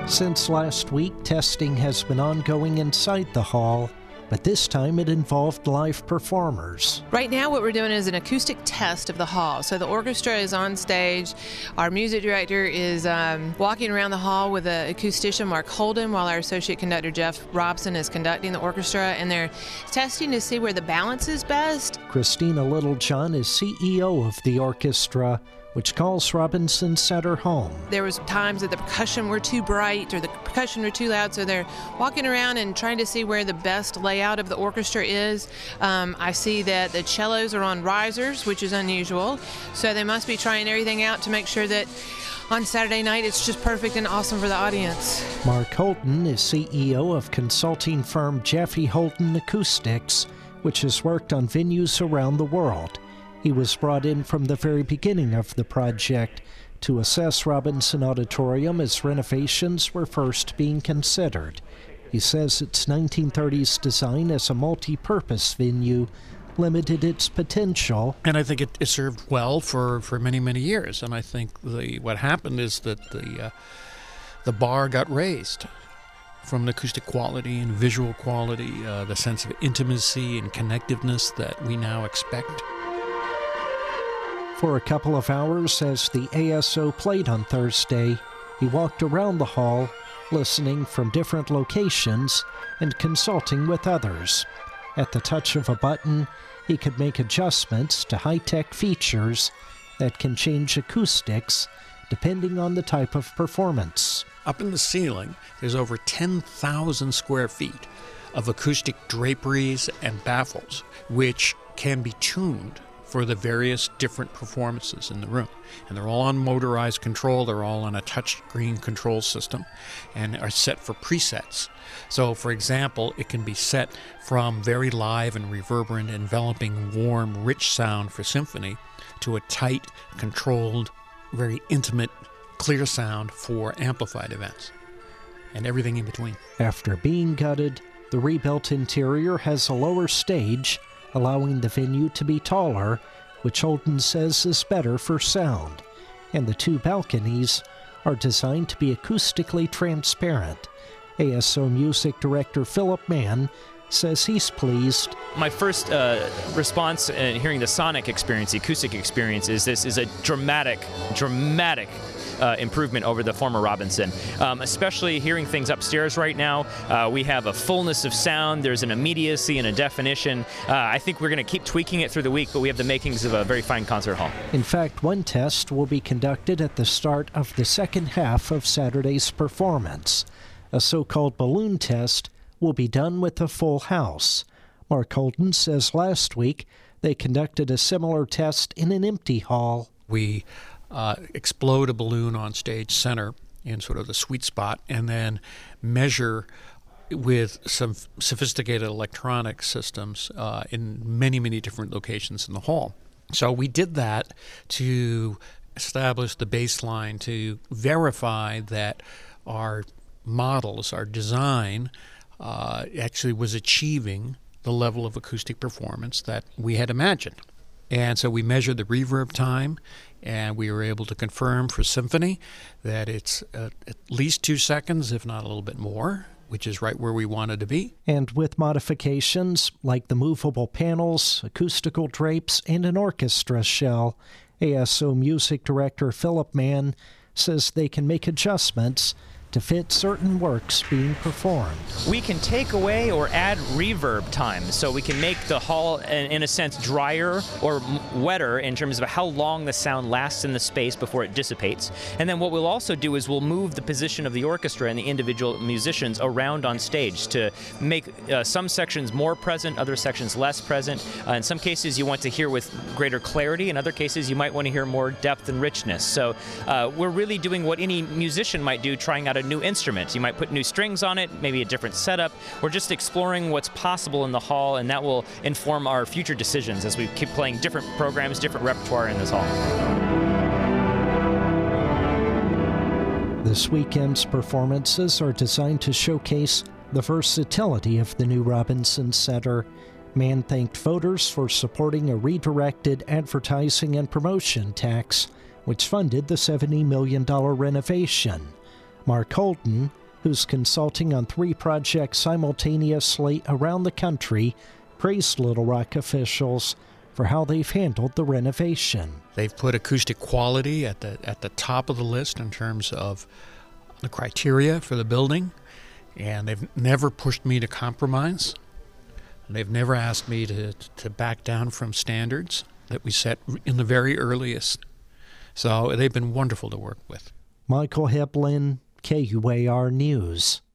Since last week, testing has been ongoing inside the hall, but this time it involved live performers. Right now what we're doing is an acoustic test of the hall. So the orchestra is on stage. Our music director is walking around the hall with the acoustician Mark Holden, while our associate conductor Jeff Robson is conducting the orchestra, and they're testing to see where the balance is best. Christina Littlejohn is CEO of the orchestra, which calls Robinson Center home. There was times that the percussion were too bright or the percussion were too loud, so they're walking around and trying to see where the best layout of the orchestra is. I see that the cellos are on risers, which is unusual, so they must be trying everything out to make sure that on Saturday night it's just perfect and awesome for the audience. Mark Holden is CEO of consulting firm Jaffe Holden Acoustics, which has worked on venues around the world. He was brought in from the very beginning of the project to assess Robinson Auditorium as renovations were first being considered. He says its 1930s design as a multi-purpose venue limited its potential. And I think it served well for many, many years. And I think what happened is that the bar got raised from the acoustic quality and visual quality, the sense of intimacy and connectiveness that we now expect. For a couple of hours as the ASO played on Thursday, he walked around the hall, listening from different locations and consulting with others. At the touch of a button, he could make adjustments to high-tech features that can change acoustics depending on the type of performance. Up in the ceiling, there's over 10,000 square feet of acoustic draperies and baffles, which can be tuned for the various different performances in the room. And they're all on motorized control, they're all on a touchscreen control system, and are set for presets. So, for example, it can be set from very live and reverberant, enveloping, warm, rich sound for symphony to a tight, controlled, very intimate, clear sound for amplified events, and everything in between. After being gutted, the rebuilt interior has a lower stage, allowing the venue to be taller, which Holden says is better for sound. And the two balconies are designed to be acoustically transparent. ASO Music Director Philip Mann says he's pleased. My first response in hearing the sonic experience, the acoustic experience, is this is a dramatic improvement over the former Robinson. Especially hearing things upstairs right now, we have a fullness of sound, there's an immediacy and a definition. I think we're going to keep tweaking it through the week, but we have the makings of a very fine concert hall. In fact, one test will be conducted at the start of the second half of Saturday's performance. A so-called balloon test will be done with a full house. Mark Holden says last week they conducted a similar test in an empty hall. We explode a balloon on stage center in sort of the sweet spot, and then measure with some sophisticated electronic systems in many, many different locations in the hall. So we did that to establish the baseline, to verify that our models, our design, actually was achieving the level of acoustic performance that we had imagined. And so we measured the reverb time, and we were able to confirm for symphony that it's at least 2 seconds, if not a little bit more, which is right where we wanted to be. And with modifications like the movable panels, acoustical drapes, and an orchestra shell, ASO Music Director Philip Mann says they can make adjustments to fit certain works being performed. We can take away or add reverb time, so we can make the hall, in a sense, drier or wetter in terms of how long the sound lasts in the space before it dissipates. And then what we'll also do is we'll move the position of the orchestra and the individual musicians around on stage to make some sections more present, other sections less present. In some cases you want to hear with greater clarity, in other cases you might want to hear more depth and richness. So we're really doing what any musician might do, trying out a new instrument. You might put new strings on it, maybe a different setup. We're just exploring what's possible in the hall, and that will inform our future decisions as we keep playing different programs, different repertoire in this hall. This weekend's performances are designed to showcase the versatility of the new Robinson Center. Mann thanked voters for supporting a redirected advertising and promotion tax, which funded the $70 million renovation. Mark Holden, who's consulting on 3 projects simultaneously around the country, praised Little Rock officials for how they've handled the renovation. They've put acoustic quality at the top of the list in terms of the criteria for the building, and they've never pushed me to compromise. They've never asked me to back down from standards that we set in the very earliest. So they've been wonderful to work with. Michael Heblin, KUAR News.